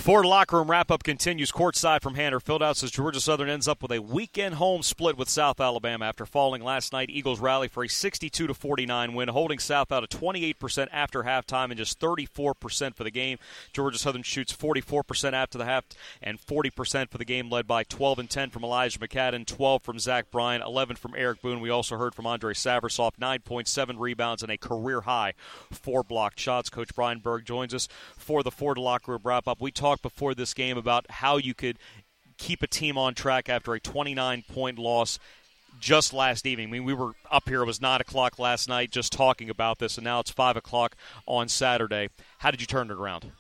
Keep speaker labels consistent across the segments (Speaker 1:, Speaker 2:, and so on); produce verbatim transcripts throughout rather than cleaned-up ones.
Speaker 1: Ford Locker Room wrap-up continues courtside from Hanner Fieldhouse as Georgia Southern ends up with a weekend home split with South Alabama after falling last night. Eagles rally for a sixty-two to forty-nine win, holding South out at twenty-eight percent after halftime and just thirty-four percent for the game. Georgia Southern shoots forty-four percent after the half and forty percent for the game, led by twelve and ten from Elijah McCadden, twelve from Zach Bryan, eleven from Eric Boone. We also heard from Andre Saversoff, nine point seven rebounds and a career-high four blocked shots. Coach Brian Berg joins us for the Ford Locker Room wrap-up. We talked before this game about how you could keep a team on track after a twenty-nine point loss just last evening. I mean, we were up here, it was nine o'clock last night just talking about this, and now it's five o'clock on Saturday. How did you turn it around?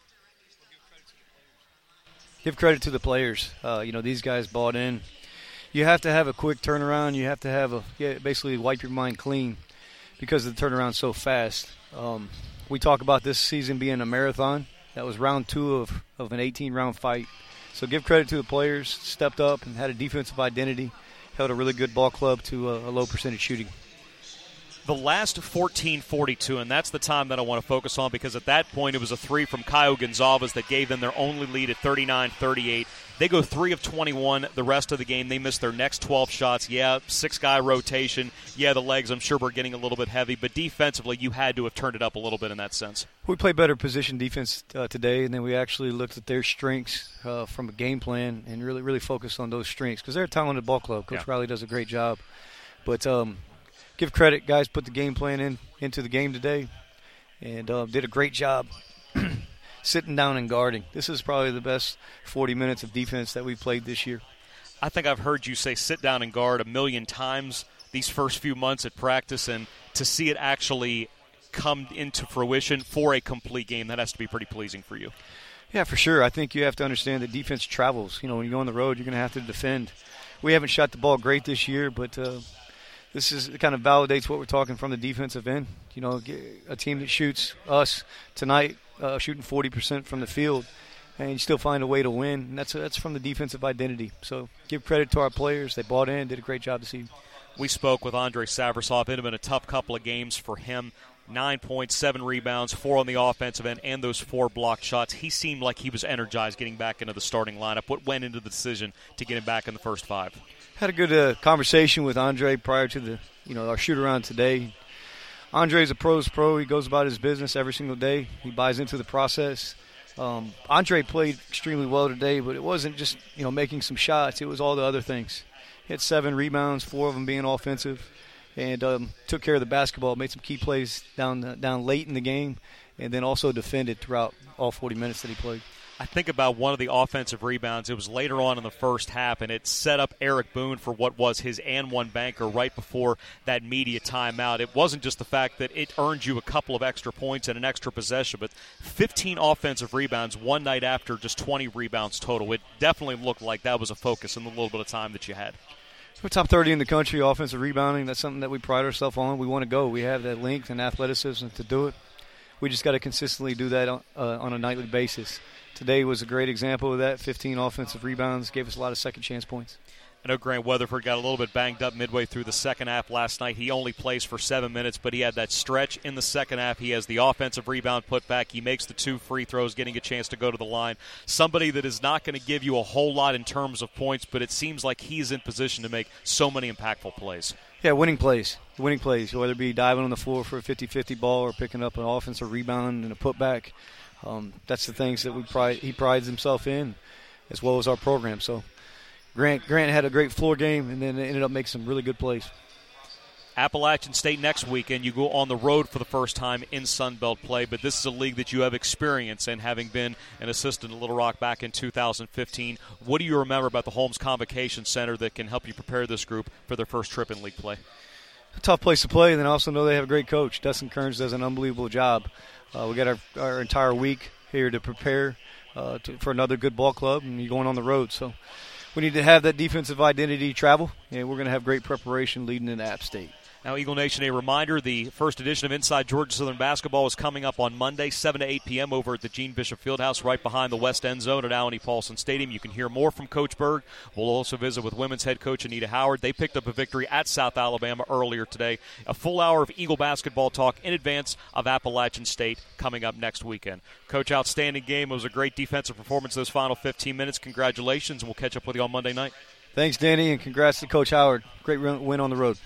Speaker 2: Give credit to the players. Uh, you know, these guys bought in. You have to have a quick turnaround. You have to have a yeah, basically wipe your mind clean because the turnaround's so fast. Um, we talk about this season being a marathon. That was round two of, of an eighteen-round fight. So give credit to the players, stepped up and had a defensive identity, held a really good ball club to a, a low percentage shooting.
Speaker 1: The last fourteen forty-two, and that's the time that I want to focus on because at that point it was a three from Caio Gonzalez that gave them their only lead at thirty-nine thirty-eight. They go three of twenty-one the rest of the game. They miss their next twelve shots. Yeah, six-guy rotation. Yeah, the legs I'm sure were getting a little bit heavy, but defensively you had to have turned it up a little bit in that sense.
Speaker 2: We played better position defense uh, today, and then we actually looked at their strengths uh, from a game plan and really, really focused on those strengths because they're a talented ball club. Coach yeah. Riley does a great job. But um, give credit, guys put the game plan in into the game today and uh, did a great job sitting down and guarding. This is probably the best forty minutes of defense that we've played this year.
Speaker 1: I think I've heard you say sit down and guard a million times these first few months at practice, and to see it actually come into fruition for a complete game, that has to be pretty pleasing for you.
Speaker 2: Yeah, for sure. I think you have to understand that defense travels. You know, when you go on the road, you're going to have to defend. We haven't shot the ball great this year, but uh, this is it kind of validates what we're talking from the defensive end. You know, a team that shoots us tonight, uh, shooting forty percent from the field, and you still find a way to win. And that's that's from the defensive identity. So give credit to our players. They bought in, did a great job this evening.
Speaker 1: We spoke with Andre Saversoff. It had been a tough couple of games for him. Nine points, seven rebounds, four on the offensive end, and those four blocked shots. He seemed like he was energized getting back into the starting lineup. What went into the decision to get him back in the first five?
Speaker 2: Had a good uh, conversation with Andre prior to the, you know, our shoot-around today. Andre's a pro's pro. He goes about his business every single day. He buys into the process. Um, Andre played extremely well today, but it wasn't just, you know, making some shots. It was all the other things. He had seven rebounds, four of them being offensive, and um, took care of the basketball, made some key plays down uh, down late in the game, and then also defended throughout all forty minutes that he played.
Speaker 1: I think about one of the offensive rebounds. It was later on in the first half, and it set up Eric Boone for what was his and one banker right before that media timeout. It wasn't just the fact that it earned you a couple of extra points and an extra possession, but fifteen offensive rebounds one night after just twenty rebounds total. It definitely looked like that was a focus in the little bit of time that you had.
Speaker 2: We're top thirty in the country, offensive rebounding. That's something that we pride ourselves on. We want to go. We have that length and athleticism to do it. We just got to consistently do that on, uh, on a nightly basis. Today was a great example of that. fifteen offensive rebounds, gave us a lot of second chance points.
Speaker 1: I know Grant Weatherford got a little bit banged up midway through the second half last night. He only plays for seven minutes, but he had that stretch in the second half. He has the offensive rebound put back. He makes the two free throws, getting a chance to go to the line. Somebody that is not going to give you a whole lot in terms of points, but it seems like he's in position to make so many impactful plays.
Speaker 2: Yeah, winning plays. Winning plays, whether it be diving on the floor for a fifty-fifty ball or picking up an offensive rebound and a putback. Um, that's the things that we pride, he prides himself in, as well as our program. So Grant Grant had a great floor game and then ended up making some really good plays.
Speaker 1: Appalachian State next weekend. You go on the road for the first time in Sun Belt play, but this is a league that you have experience in, having been an assistant at Little Rock back in two thousand fifteen. What do you remember about the Holmes Convocation Center that can help you prepare this group for their first trip in league play?
Speaker 2: A tough place to play, and then I also know they have a great coach. Dustin Kearns does an unbelievable job. Uh, we got our, our entire week here to prepare uh, to, for another good ball club, and you're going on the road. So we need to have that defensive identity travel, and we're going to have great preparation leading into App State.
Speaker 1: Now, Eagle Nation, a reminder, the first edition of Inside Georgia Southern Basketball is coming up on Monday, seven to eight p.m. over at the Gene Bishop Fieldhouse right behind the West End Zone at Alan E. Paulson Stadium. You can hear more from Coach Berg. We'll also visit with women's head coach Anita Howard. They picked up a victory at South Alabama earlier today. A full hour of Eagle basketball talk in advance of Appalachian State coming up next weekend. Coach, outstanding game. It was a great defensive performance those final fifteen minutes. Congratulations, and we'll catch up with you on Monday night.
Speaker 2: Thanks, Danny, and congrats to Coach Howard. Great win on the road.